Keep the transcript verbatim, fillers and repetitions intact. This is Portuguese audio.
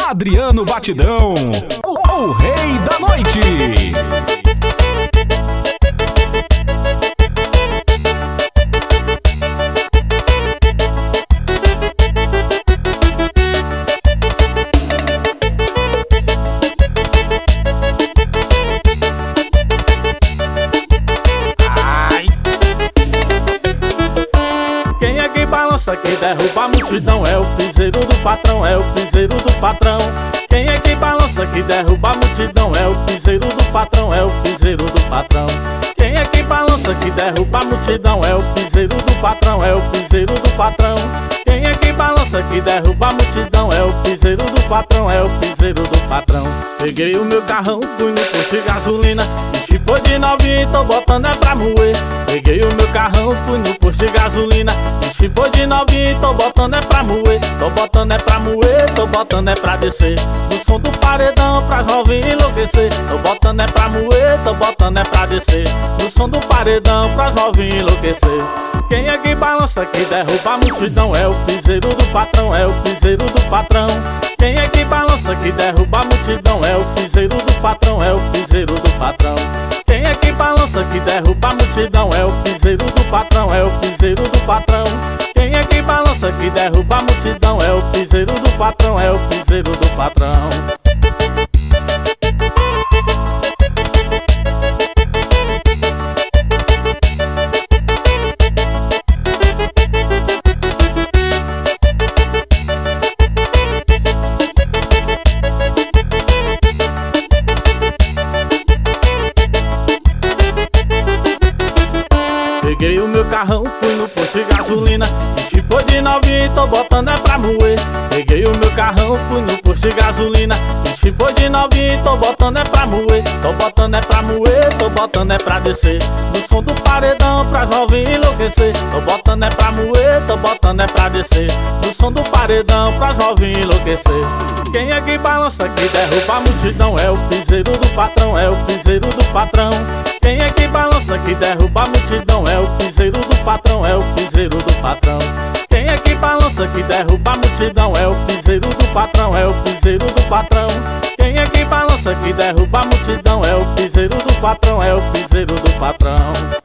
Adriano Batidão, o, o rei da noite. Quem é que balança, que derruba a multidão? É o piseiro do patrão, é o piseiro do patrão. Quem é que balança, que derruba a multidão? É o piseiro do patrão, é o piseiro do patrão. Quem é que balança, que derruba a multidão? É o piseiro do patrão, é o piseiro do patrão. Quem é que balança, que derruba a multidão? É o piseiro do patrão, é o piseiro do patrão. Peguei o meu carrão, fui no posto de gasolina, enchi foi de novinha e tô botando é pra moer. Peguei o meu carrão, fui no posto de gasolina, enchi foi de novinha e tô botando é pra moer. Tô botando é pra moer, tô botando é pra descer, no som do paredão pras novinhas enlouquecer. Tô botando é pra moer, tô botando é pra descer, no som do paredão pras novinhas enlouquecer. Quem é que balança, que derruba a multidão? É o piseiro do patrão, é o piseiro do patrão. Quem é que balança, que derruba a multidão? É o piseiro do patrão, é o piseiro do patrão. Quem é que balança, que derruba a multidão? É o piseiro do patrão, é o piseiro do patrão. Quem é que balança, que derruba a multidão? É o piseiro do patrão, é o piseiro do patrão. Peguei o meu carrão, fui no posto de gasolina, enchi foi de novinha e tô botando é pra moer. Peguei o meu carrão, fui no posto de gasolina, enchi foi de novinha e tô botando é pra moer. Tô botando é pra moer, tô botando é pra descer, no som do paredão pras novinhas enlouquecer. Tô botando é pra moer, tô botando é pra descer, no som do paredão pras novinhas enlouquecer. Quem é que balança, que derruba a multidão? É o piseiro do patrão, é o piseiro do patrão. Quem é que balança, que derruba a multidão? É o piseiro do patrão, é o piseiro do patrão. Quem é que balança, que derruba a multidão? É o piseiro do patrão, é o piseiro do patrão. Quem é que balança, que derruba a multidão? É o piseiro do patrão, é o piseiro do patrão.